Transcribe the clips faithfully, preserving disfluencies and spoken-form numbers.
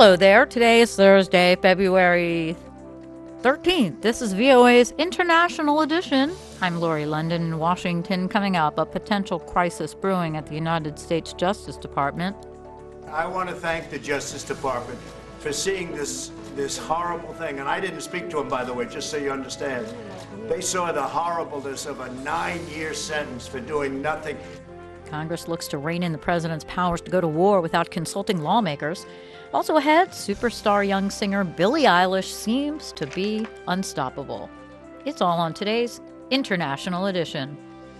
Hello there. Today is Thursday, February thirteenth. This is V O A's International Edition. I'm Lori London in Washington. Coming up, a potential crisis brewing at the United States Justice Department. I want to thank the Justice Department for seeing this this horrible thing. And I didn't speak to them, by the way, just so you understand. They saw the horribleness of a nine-year sentence for doing nothing. Congress looks to rein in the president's powers to go to war without consulting lawmakers. Also ahead, superstar young singer Billie Eilish seems to be unstoppable. It's all on today's International Edition.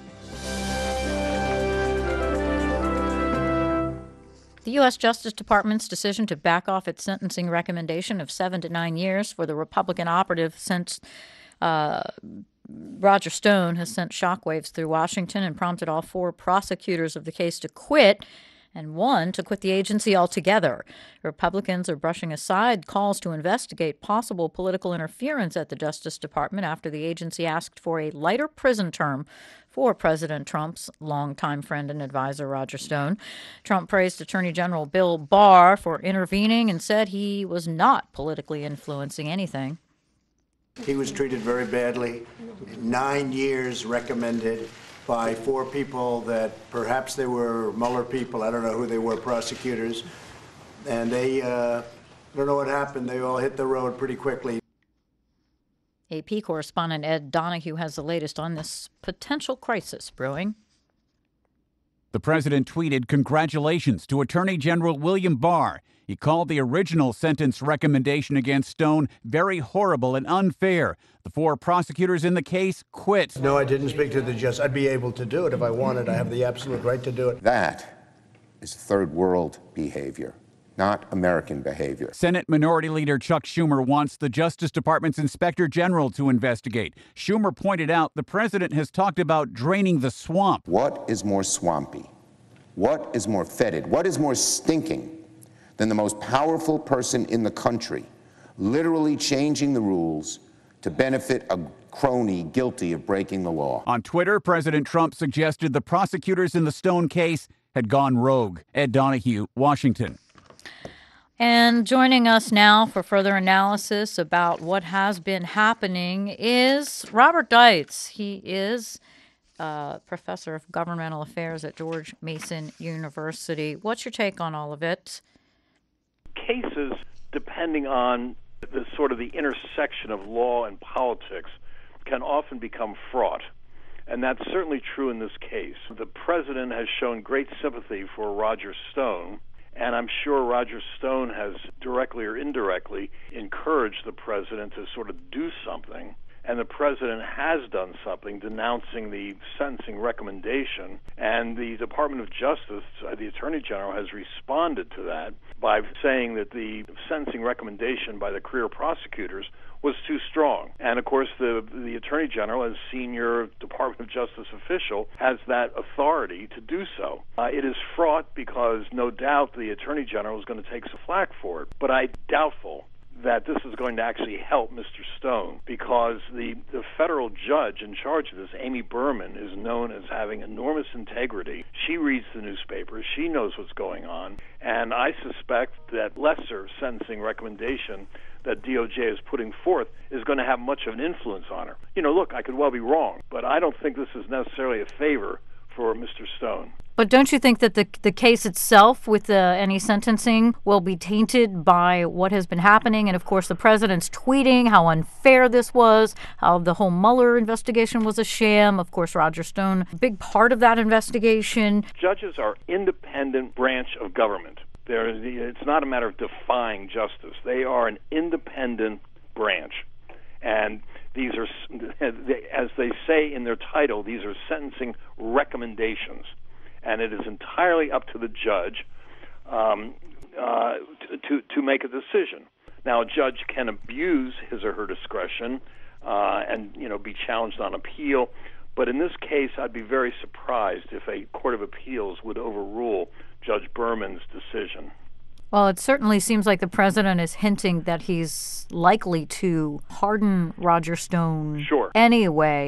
The U S Justice Department's decision to back off its sentencing recommendation of seven to nine years for the Republican operative since uh, Roger Stone has sent shockwaves through Washington and prompted all four prosecutors of the case to quit, and one to quit the agency altogether. Republicans are brushing aside calls to investigate possible political interference at the Justice Department after the agency asked for a lighter prison term for President Trump's longtime friend and advisor, Roger Stone. Trump praised Attorney General Bill Barr for intervening and said he was not politically influencing anything. He was treated very badly. Nine years recommended by four people that perhaps they were Mueller people. I don't know who they were, prosecutors. And they, uh, I don't know what happened. They all hit the road pretty quickly. A P correspondent Ed Donahue has the latest on this potential crisis brewing. The president tweeted congratulations to Attorney General William Barr. He called the original sentence recommendation against Stone very horrible and unfair. The four prosecutors in the case quit. No, I didn't speak to the judge. I'd be able to do it if I wanted. I have the absolute right to do it. That is third world behavior, not American behavior. Senate Minority Leader Chuck Schumer wants the Justice Department's Inspector General to investigate. Schumer pointed out the president has talked about draining the swamp. What is more swampy? What is more fetid? What is more stinking than the most powerful person in the country literally changing the rules to benefit a crony guilty of breaking the law? On Twitter, President Trump suggested the prosecutors in the Stone case had gone rogue. Ed Donahue, Washington. And joining us now for further analysis about what has been happening is Robert Deitz. He is uh, professor of governmental affairs at George Mason University. What's your take on all of it? Cases, depending on the sort of the intersection of law and politics, can often become fraught. And that's certainly true in this case. The president has shown great sympathy for Roger Stone, and I'm sure Roger Stone has directly or indirectly encouraged the president to sort of do something. And the president has done something, denouncing the sentencing recommendation. And the Department of Justice, uh, the Attorney General, has responded to that by saying that the sentencing recommendation by the career prosecutors was too strong. And, of course, the the Attorney General, as senior Department of Justice official, has that authority to do so. Uh, it is fraught because, no doubt, the Attorney General is going to take some flack for it. But I doubtful that this is going to actually help Mister Stone, because the, the federal judge in charge of this, Amy Berman, is known as having enormous integrity. She reads the newspapers. She knows what's going on. And I suspect that lesser sentencing recommendation that D O J is putting forth is going to have much of an influence on her. You know, look, I could well be wrong, but I don't think this is necessarily a favor for Mister Stone. But don't you think that the the case itself with uh, any sentencing will be tainted by what has been happening? And, of course, the president's tweeting how unfair this was, how the whole Mueller investigation was a sham. Of course, Roger Stone, a big part of that investigation. Judges are independent branch of government. There, it's not a matter of defying justice. They are an independent branch. And these are, as they say in their title, these are sentencing recommendations. And it is entirely up to the judge um, uh, to, to make a decision. Now, a judge can abuse his or her discretion uh, and, you know, be challenged on appeal. But in this case, I'd be very surprised if a court of appeals would overrule Judge Berman's decision. Well, it certainly seems like the president is hinting that he's likely to pardon Roger Stone Sure. anyway. Aren't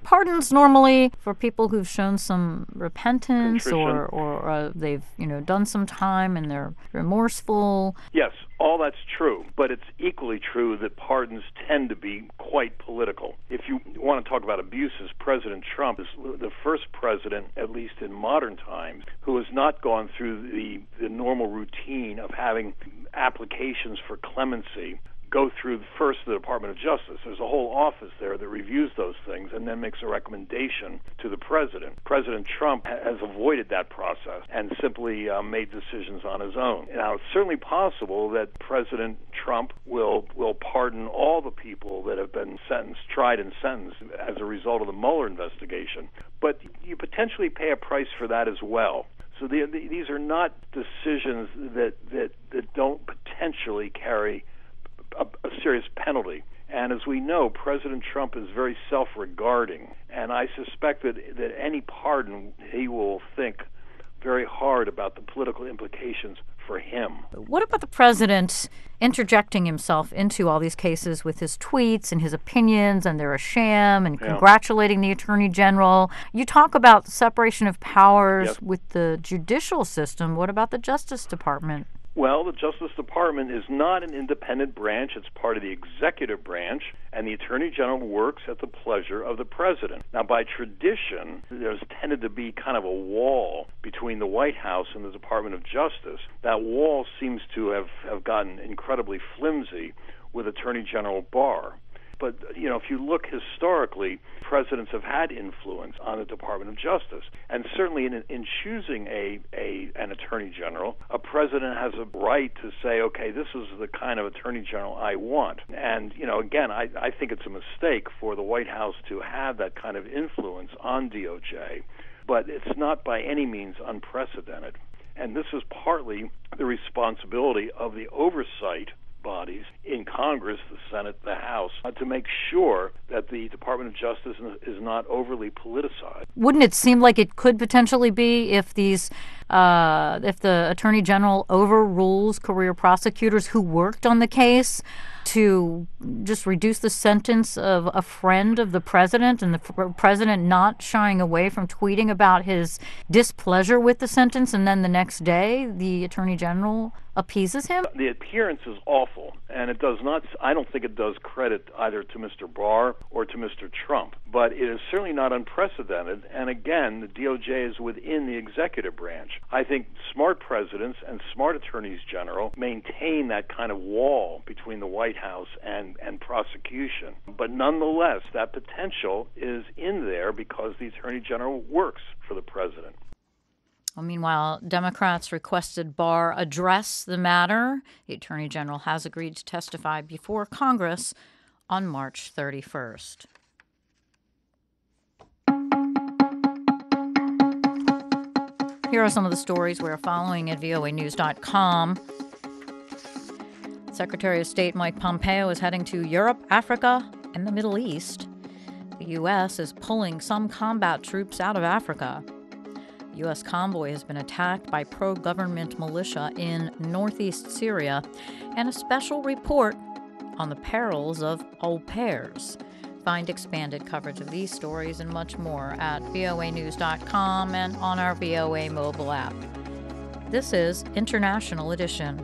pardons normally for people who've shown some repentance Contrition. or, or uh, they've, you know, done some time and they're remorseful? Yes, all that's true, but it's equally true that pardons tend to be quite political. If you want to talk about abuses, President Trump is the first president, at least in modern times, who has not gone through the, the normal routine of having applications for clemency go through first the Department of Justice. There's a whole office there that reviews those things and then makes a recommendation to the president. President Trump ha- has avoided that process and simply uh, made decisions on his own. Now, it's certainly possible that President Trump will will pardon all the people that have been sentenced, tried and sentenced as a result of the Mueller investigation, but you potentially pay a price for that as well. So the, the, these are not decisions that, that, that don't potentially carry A, a serious penalty. And as we know, President Trump is very self-regarding, and I suspect that, that any pardon, he will think very hard about the political implications for him. What about the president interjecting himself into all these cases with his tweets and his opinions, and they're a sham, and Yeah. congratulating the attorney general? You talk about separation of powers Yep. with the judicial system. What about the Justice Department? Well, the Justice Department is not an independent branch. It's part of the executive branch, and the Attorney General works at the pleasure of the President. Now, by tradition, there's tended to be kind of a wall between the White House and the Department of Justice. That wall seems to have, have gotten incredibly flimsy with Attorney General Barr. But, you know, if you look historically, presidents have had influence on the Department of Justice. And certainly in, in choosing a, a an attorney general, a president has a right to say, okay, this is the kind of attorney general I want. And, you know, again, I, I think it's a mistake for the White House to have that kind of influence on D O J. But it's not by any means unprecedented. And this is partly the responsibility of the oversight bodies in Congress, the Senate, the House, uh, to make sure that the Department of Justice is not overly politicized. Wouldn't it seem like it could potentially be if these, uh, if the attorney general overrules career prosecutors who worked on the case to just reduce the sentence of a friend of the president, and the f- president not shying away from tweeting about his displeasure with the sentence, and then the next day the attorney general appeases him? The appearance is awful, and it does not, I don't think it does credit either to Mister Barr or to Mister Trump, but it is certainly not unprecedented, and again, the D O J is within the executive branch. I think smart presidents and smart attorneys general maintain that kind of wall between the White House and, and prosecution, but nonetheless, that potential is in there because the attorney general works for the president. Well, meanwhile, Democrats requested Barr address the matter. The Attorney General has agreed to testify before Congress on March thirty-first. Here are some of the stories we're following at V O A news dot com. Secretary of State Mike Pompeo is heading to Europe, Africa, and the Middle East. The U S is pulling some combat troops out of Africa. U S convoy has been attacked by pro-government militia in northeast Syria, and a special report on the perils of au pairs. Find expanded coverage of these stories and much more at V O A news dot com and on our V O A mobile app. This is International Edition.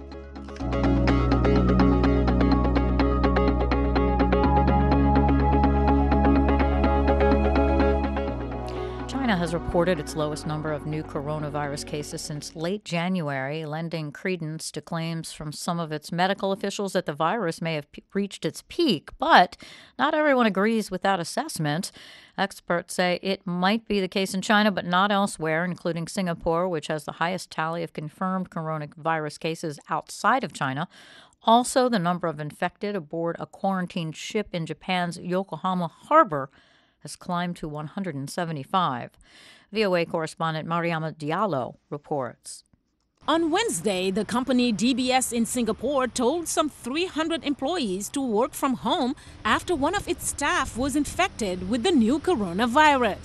China has reported its lowest number of new coronavirus cases since late January, lending credence to claims from some of its medical officials that the virus may have p- reached its peak. But not everyone agrees with that assessment. Experts say it might be the case in China, but not elsewhere, including Singapore, which has the highest tally of confirmed coronavirus cases outside of China. Also, the number of infected aboard a quarantined ship in Japan's Yokohama harbor has climbed to one hundred seventy-five. V O A correspondent Mariama Diallo reports. On Wednesday, the company D B S in Singapore told some three hundred employees to work from home after one of its staff was infected with the new coronavirus.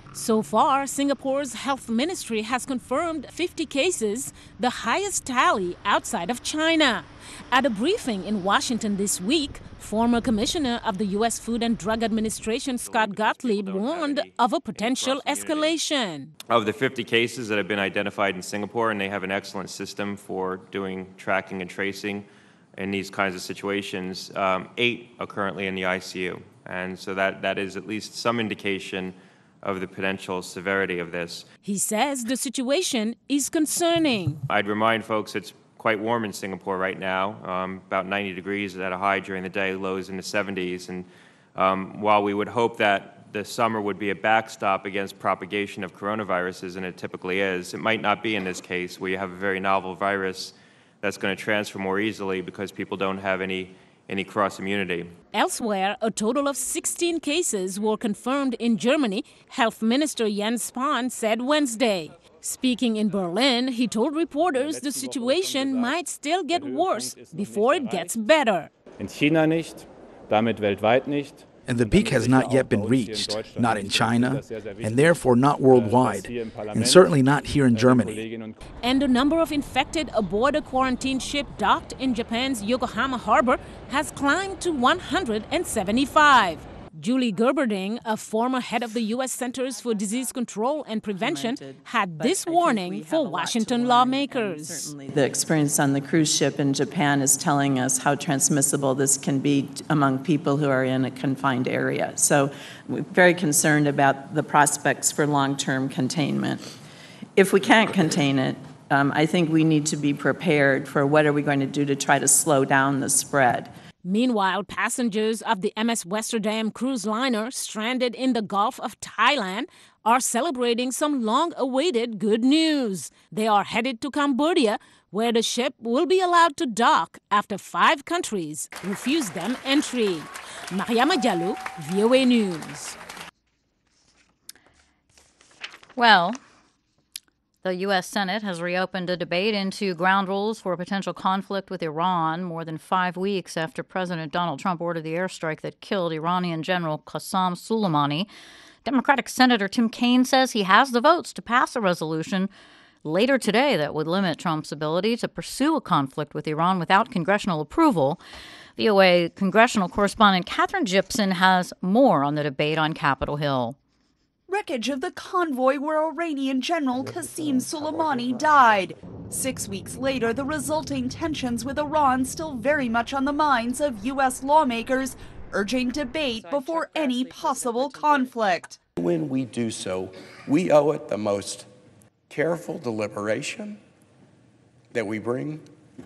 So far, Singapore's health ministry has confirmed fifty cases, the highest tally outside of China. At a briefing in Washington this week, former Commissioner of the U S Food and Drug Administration Scott Gottlieb warned of a potential escalation. Of the fifty cases that have been identified in Singapore, and they have an excellent system for doing tracking and tracing in these kinds of situations, um, eight are currently in the I C U. And so that, that is at least some indication of the potential severity of this. He says the situation is concerning. I'd remind folks it's quite warm in Singapore right now, um, about ninety degrees at a high during the day, lows in the seventies. And um, while we would hope that the summer would be a backstop against propagation of coronaviruses, and it typically is, it might not be in this case, where you have a very novel virus that's going to transfer more easily because people don't have any any cross-immunity. Elsewhere, a total of sixteen cases were confirmed in Germany, Health Minister Jens Spahn said Wednesday. Speaking in Berlin, he told reporters the situation might still get worse before it gets better. In China nicht, damit weltweit nicht. And the peak has not yet been reached, not in China, and therefore not worldwide, and certainly not here in Germany. And the number of infected aboard a quarantine ship docked in Japan's Yokohama harbor has climbed to one hundred seventy-five. Julie Gerberding, a former head of the U S Centers for Disease Control and Prevention, had this warning for Washington lawmakers. Certainly, the experience on the cruise ship in Japan is telling us how transmissible this can be among people who are in a confined area. So we're very concerned about the prospects for long-term containment. If we can't contain it, um, I think we need to be prepared for what are we going to do to try to slow down the spread. Meanwhile, passengers of the M S Westerdam cruise liner stranded in the Gulf of Thailand are celebrating some long-awaited good news. They are headed to Cambodia, where the ship will be allowed to dock after five countries refused them entry. Mariama Diallo, V O A News. Well, the U S Senate has reopened a debate into ground rules for a potential conflict with Iran more than five weeks after President Donald Trump ordered the airstrike that killed Iranian General Qasem Soleimani. Democratic Senator Tim Kaine says he has the votes to pass a resolution later today that would limit Trump's ability to pursue a conflict with Iran without congressional approval. V O A congressional correspondent Catherine Gibson has more on the debate on Capitol Hill. Wreckage of the convoy where Iranian General Qasem Soleimani died. Six weeks later, the resulting tensions with Iran still very much on the minds of U S lawmakers, urging debate before any possible conflict. When we do so, we owe it the most careful deliberation that we bring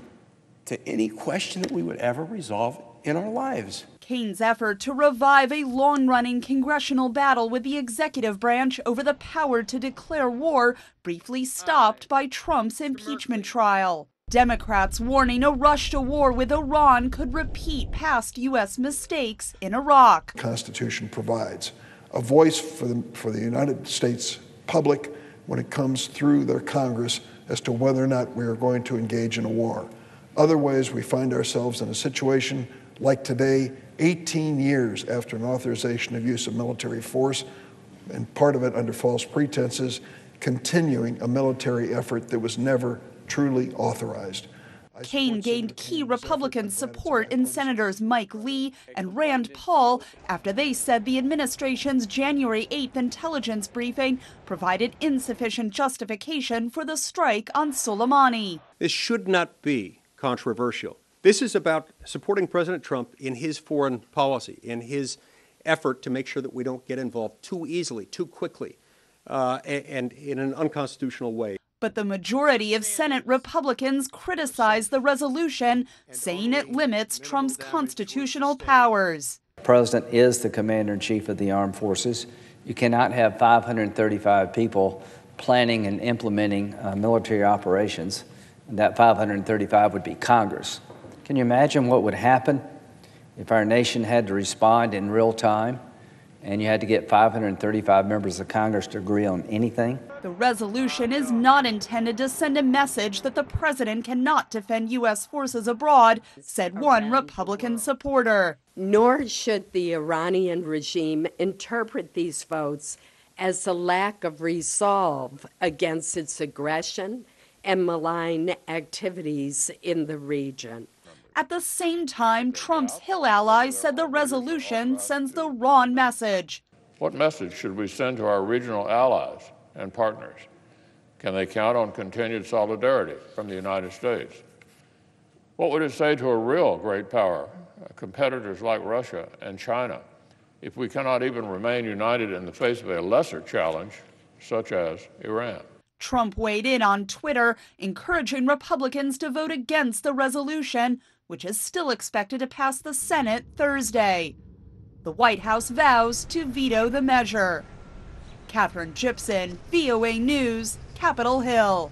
to any question that we would ever resolve in our lives. Kaine's effort to revive a long-running congressional battle with the executive branch over the power to declare war briefly stopped by Trump's impeachment trial. Democrats warning a rush to war with Iran could repeat past U S mistakes in Iraq. The Constitution provides a voice for the, for the United States public when it comes through their Congress as to whether or not we are going to engage in a war. Otherwise, we find ourselves in a situation like today, eighteen years after an authorization of use of military force, and part of it under false pretenses, continuing a military effort that was never truly authorized. Kaine gained key Republican support in Senators Mike Lee and Rand Paul after they said the administration's January eighth intelligence briefing provided insufficient justification for the strike on Soleimani. This should not be controversial. This is about supporting President Trump in his foreign policy, in his effort to make sure that we don't get involved too easily, too quickly, uh, and, and in an unconstitutional way. But the majority of Senate Republicans criticized the resolution, saying it limits Trump's constitutional powers. The President is the commander-in-chief of the armed forces. You cannot have five hundred thirty-five people planning and implementing uh, military operations. And that five hundred thirty-five would be Congress. Can you imagine what would happen if our nation had to respond in real time and you had to get five hundred thirty-five members of Congress to agree on anything? The resolution is not intended to send a message that the president cannot defend U S forces abroad, said one Republican supporter. Nor should the Iranian regime interpret these votes as a lack of resolve against its aggression and malign activities in the region. At the same time, Trump's Hill ally said the resolution sends the wrong message. What message should we send to our regional allies and partners? Can they count on continued solidarity from the United States? What would it say to a real great power, competitors like Russia and China, if we cannot even remain united in the face of a lesser challenge, such as Iran? Trump weighed in on Twitter, encouraging Republicans to vote against the resolution, which is still expected to pass the Senate Thursday. The White House vows to veto the measure. Catherine Gibson, V O A News, Capitol Hill.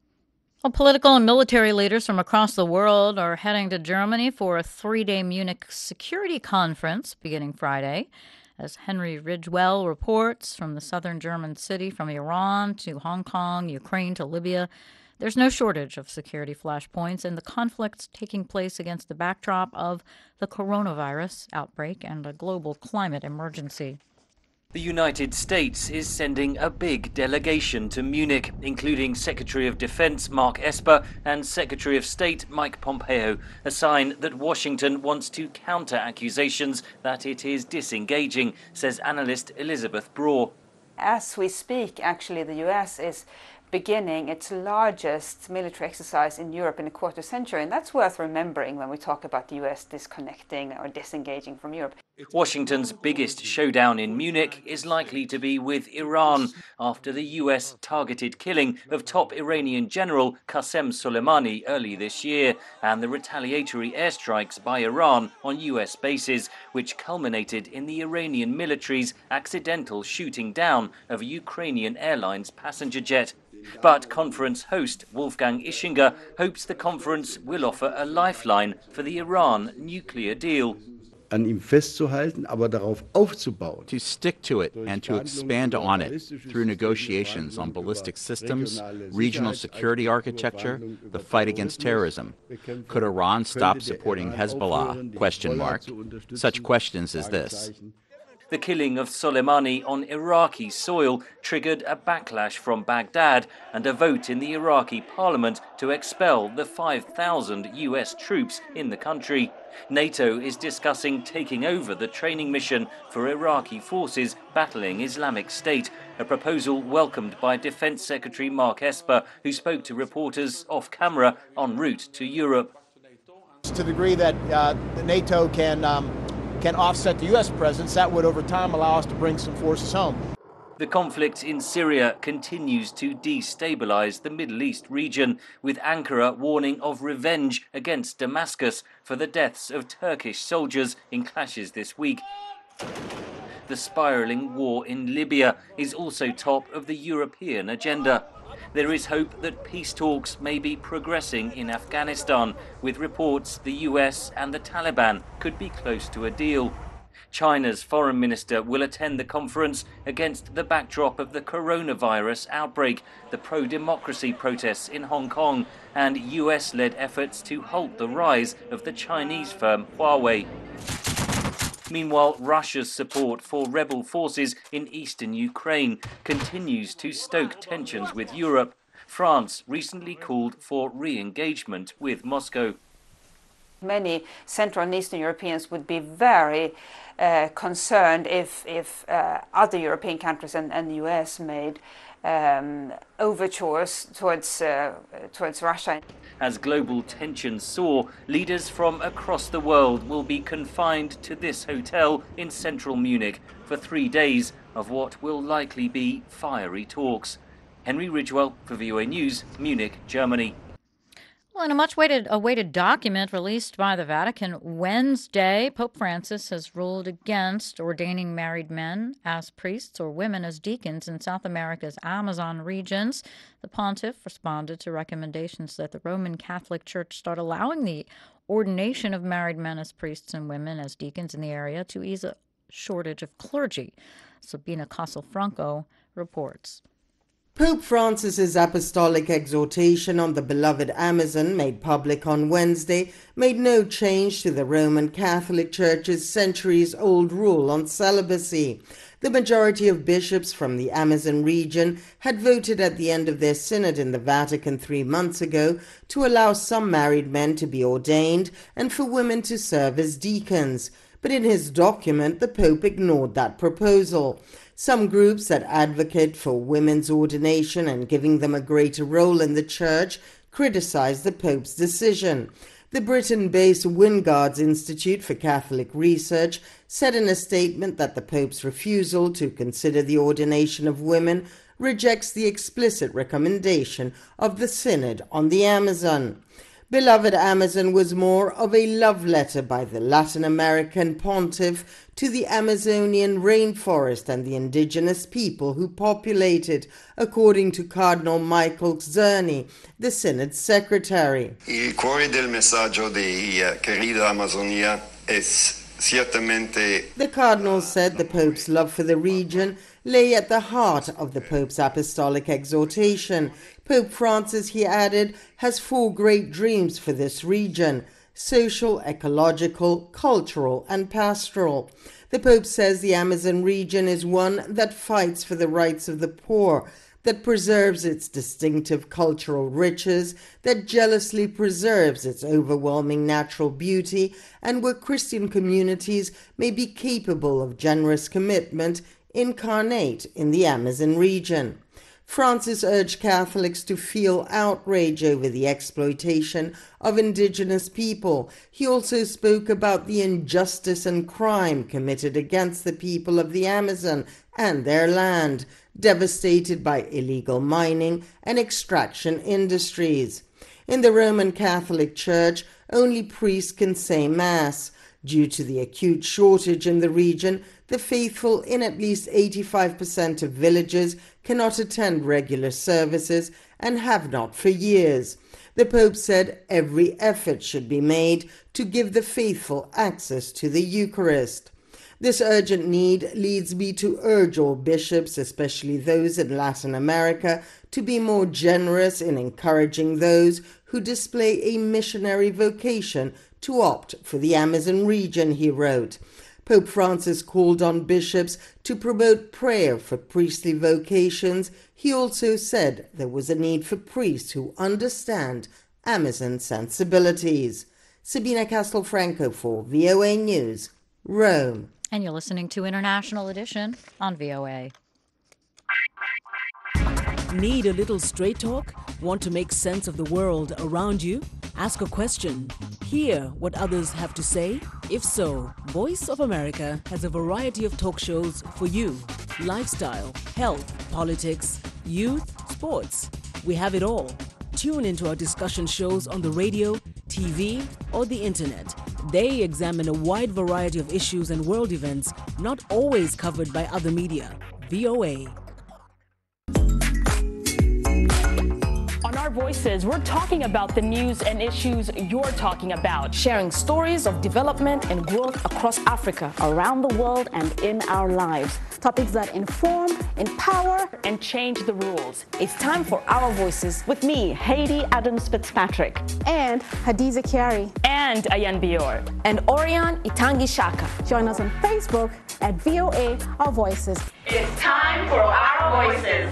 Well, political and military leaders from across the world are heading to Germany for a three-day Munich security conference beginning Friday. As Henry Ridgewell reports, from the southern German city, from Iran to Hong Kong, Ukraine to Libya, there's no shortage of security flashpoints, and the conflict's taking place against the backdrop of the coronavirus outbreak and a global climate emergency. The United States is sending a big delegation to Munich, including Secretary of Defense Mark Esper and Secretary of State Mike Pompeo, a sign that Washington wants to counter accusations that it is disengaging, says analyst Elizabeth Braw. As we speak, actually, the U S is beginning its largest military exercise in Europe in a quarter century, and that's worth remembering when we talk about the U S disconnecting or disengaging from Europe. Washington's biggest showdown in Munich is likely to be with Iran after the U S targeted killing of top Iranian general Qasem Soleimani early this year and the retaliatory airstrikes by Iran on U S bases, which culminated in the Iranian military's accidental shooting down of a Ukrainian Airlines passenger jet. But conference host Wolfgang Ischinger hopes the conference will offer a lifeline for the Iran nuclear deal. An ihm festzuhalten, aber darauf aufzubauen. To stick to it and to expand on it through negotiations on ballistic systems, regional security architecture, the fight against terrorism. Could Iran stop supporting Hezbollah? Question mark. Such questions as this. The killing of Soleimani on Iraqi soil triggered a backlash from Baghdad and a vote in the Iraqi parliament to expel the five thousand U S troops in the country. NATO is discussing taking over the training mission for Iraqi forces battling Islamic State, a proposal welcomed by Defense Secretary Mark Esper, who spoke to reporters off camera en route to Europe. To the degree that uh, the NATO can um can offset the U S presence, that would over time allow us to bring some forces home. The conflict in Syria continues to destabilize the Middle East region, with Ankara warning of revenge against Damascus for the deaths of Turkish soldiers in clashes this week. The spiraling war in Libya is also top of the European agenda. There is hope that peace talks may be progressing in Afghanistan, with reports the U S and the Taliban could be close to a deal. China's foreign minister will attend the conference against the backdrop of the coronavirus outbreak, the pro-democracy protests in Hong Kong, and U S-led efforts to halt the rise of the Chinese firm Huawei. Meanwhile, Russia's support for rebel forces in eastern Ukraine continues to stoke tensions with Europe. France recently called for re-engagement with Moscow. Many Central and Eastern Europeans would be very uh, concerned if, if uh, other European countries and, and the U S made um, overtures towards, uh, towards Russia. As global tensions soar, leaders from across the world will be confined to this hotel in central Munich for three days of what will likely be fiery talks. Henry Ridgewell for V O A News, Munich, Germany. Well, in a much-awaited awaited document released by the Vatican Wednesday, Pope Francis has ruled against ordaining married men as priests or women as deacons in South America's Amazon regions. The pontiff responded to recommendations that the Roman Catholic Church start allowing the ordination of married men as priests and women as deacons in the area to ease a shortage of clergy. Sabina Castelfranco reports. Pope Francis's apostolic exhortation on the beloved Amazon, made public on Wednesday, made no change to the Roman Catholic Church's centuries-old rule on celibacy. The majority of bishops from the Amazon region had voted at the end of their synod in the Vatican three months ago to allow some married men to be ordained and for women to serve as deacons. But in his document, the Pope ignored that proposal. Some groups that advocate for women's ordination and giving them a greater role in the Church criticized the Pope's decision. The Britain-based Wyngards Institute for Catholic Research said in a statement that the Pope's refusal to consider the ordination of women rejects the explicit recommendation of the Synod on the Amazon. Beloved Amazon was more of a love letter by the Latin American pontiff to the Amazonian rainforest and the indigenous people who populate it, according to Cardinal Michael Czerny, the Synod's secretary. Il cuore del messaggio di Querida Amazonia es ciertamente. The Cardinal said the Pope's love for the region lay at the heart of the Pope's apostolic exhortation. Pope Francis, he added, has four great dreams for this region: social, ecological, cultural, and pastoral. The Pope says the Amazon region is one that fights for the rights of the poor, that preserves its distinctive cultural riches, that jealously preserves its overwhelming natural beauty, and where Christian communities may be capable of generous commitment incarnate in the Amazon region. Francis urged Catholics to feel outrage over the exploitation of indigenous people. He also spoke about the injustice and crime committed against the people of the Amazon and their land, devastated by illegal mining and extraction industries. In the Roman Catholic Church, only priests can say Mass. Due to the acute shortage in the region, the faithful in at least eighty-five percent of villages cannot attend regular services and have not for years. The Pope said every effort should be made to give the faithful access to the Eucharist. This urgent need leads me to urge all bishops, especially those in Latin America, to be more generous in encouraging those who display a missionary vocation to opt for the Amazon region, he wrote. Pope Francis called on bishops to promote prayer for priestly vocations. He also said there was a need for priests who understand Amazon sensibilities. Sabina Castelfranco for V O A News, Rome. And you're listening to International Edition on V O A. Need a little straight talk? Want to make sense of the world around you? Ask a question. Hear what others have to say? If so, Voice of America has a variety of talk shows for you. Lifestyle, health, politics, youth, sports. We have it all. Tune into our discussion shows on the radio, T V, or the internet. They examine a wide variety of issues and world events not always covered by other media. V O A. On Our Voices, we're talking about the news and issues you're talking about, sharing stories of development and growth across Africa, around the world, and in our lives. Topics that inform, empower, and change the rules. It's time for Our Voices with me, Haiti Adams Fitzpatrick, and Hadiza Kiari, and Ayan Bior, and Orion Itangi Shaka. Join us on Facebook at V O A Our Voices. It's time for Our Voices.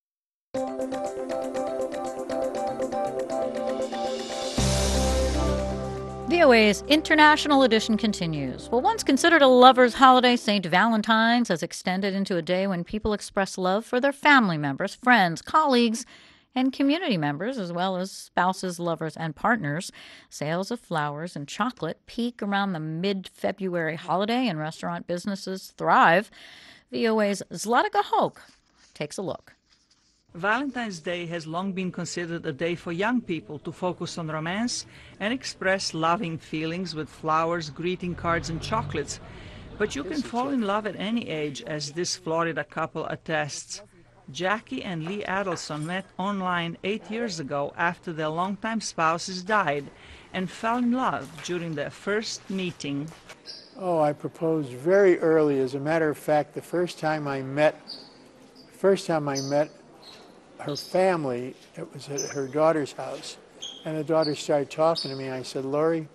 V O A's International Edition continues. Well, once considered a lover's holiday, Saint Valentine's has extended into a day when people express love for their family members, friends, colleagues, and community members, as well as spouses, lovers, and partners. Sales of flowers and chocolate peak around the mid-February holiday, and restaurant businesses thrive. V O A's Zlatica Hoke takes a look. Valentine's Day has long been considered a day for young people to focus on romance and express loving feelings with flowers, greeting cards, and chocolates. But you can fall in love at any age, as this Florida couple attests. Jackie and Lee Adelson met online eight years ago after their longtime spouses died and fell in love during their first meeting. Oh, I proposed very early. As a matter of fact, the first time I met, first time I met her family, it was at her daughter's house, and the daughter started talking to me. I said, "Lori,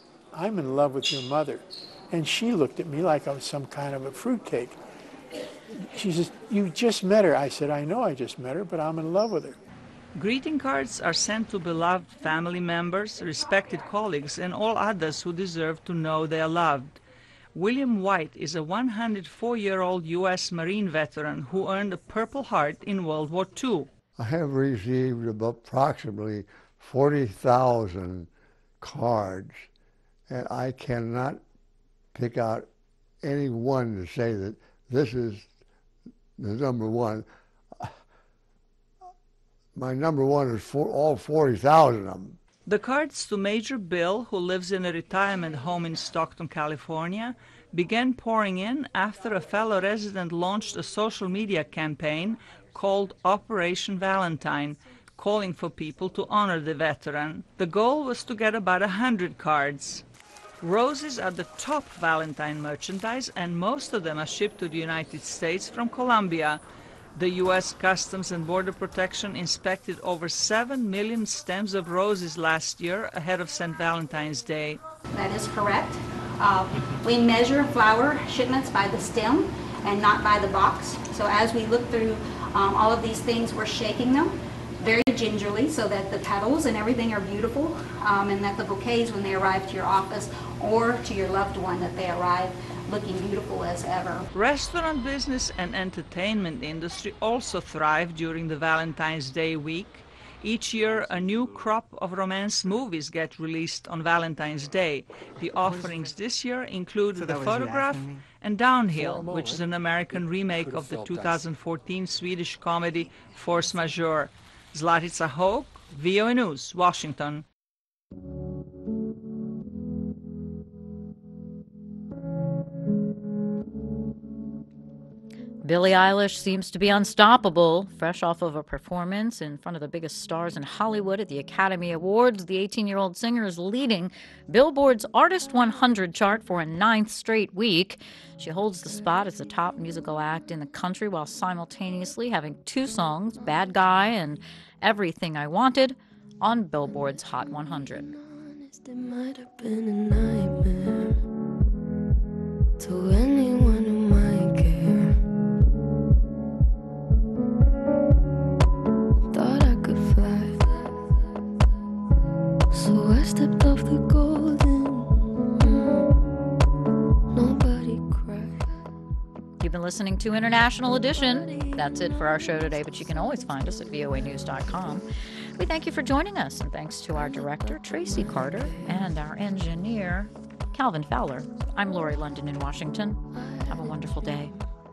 I'm in love with your mother." And she looked at me like I was some kind of a fruitcake. She says, you just met her. I said, I know I just met her, but I'm in love with her. Greeting cards are sent to beloved family members, respected colleagues, and all others who deserve to know they are loved. William White is a one hundred four-year-old U S Marine veteran who earned a Purple Heart in World War Two. I have received about approximately forty thousand cards, and I cannot pick out any one to say that this is the number one. My number one is for all forty thousand of them. The cards to Major Bill, who lives in a retirement home in Stockton, California, began pouring in after a fellow resident launched a social media campaign called Operation Valentine, calling for people to honor the veteran. The goal was to get about a hundred cards. Roses are the top Valentine merchandise, and most of them are shipped to the United States from Colombia. The U S Customs and Border Protection inspected over seven million stems of roses last year ahead of Saint Valentine's Day. That is correct. Uh, we measure flower shipments by the stem and not by the box. So as we look through um, all of these things, we're shaking them very gingerly so that the petals and everything are beautiful, um, and that the bouquets, when they arrive to your office or to your loved one, that they arrive looking beautiful as ever. Restaurant business and entertainment industry also thrive during the Valentine's Day week. Each year, a new crop of romance movies get released on Valentine's Day. The offerings this year included The Photograph and Downhill, which is an American remake of the two thousand fourteen Swedish comedy Force Majeure. Zlatica Hoke, V O A News, Washington. Billie Eilish seems to be unstoppable. Fresh off of a performance in front of the biggest stars in Hollywood at the Academy Awards, the eighteen-year-old singer is leading Billboard's Artist one hundred chart for a ninth straight week. She holds the spot as the top musical act in the country while simultaneously having two songs, Bad Guy and Everything I Wanted, on Billboard's Hot one hundred. It might have been a nightmare to anyone who might care. Thought I could fly, so I stepped off the golden. Mm. Nobody cried. You've been listening to International Edition. That's it for our show today, but you can always find us at V O A news dot com. We thank you for joining us, and thanks to our director, Tracy Carter, and our engineer, Calvin Fowler. I'm Lori London in Washington. Have a wonderful day.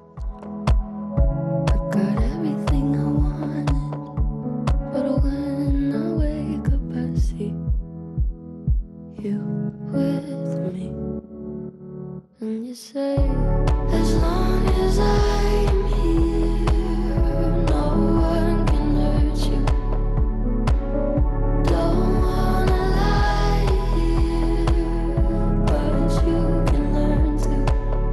I got everything I wanted, but when I wake up I see you with me, and you say, as long as I'm here, no one can hurt you. Don't wanna lie here, but you can learn to.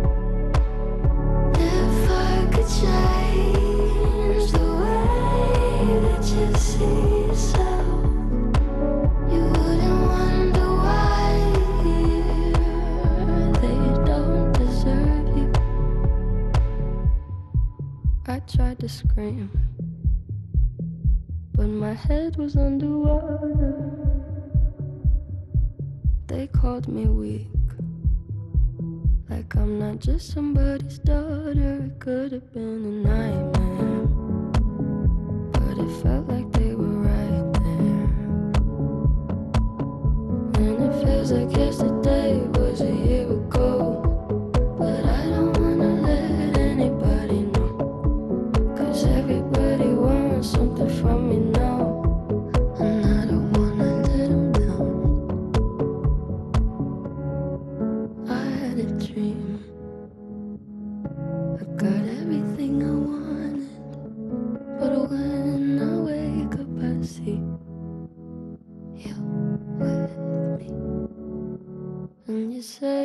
If I could change the way that you see yourself, you wouldn't wonder why they don't deserve you. I tried to scream, but my head was underwater. They called me weak, like I'm not just somebody's daughter. It could have been a nightmare, but it felt like they were right there. And it feels like yesterday was a year ago, but I don't wanna let anybody know, 'cause everybody wants something from me now, and I don't wanna let them down. I had a dream, I got everything I wanted, but when I wake up I see you with me, and you say,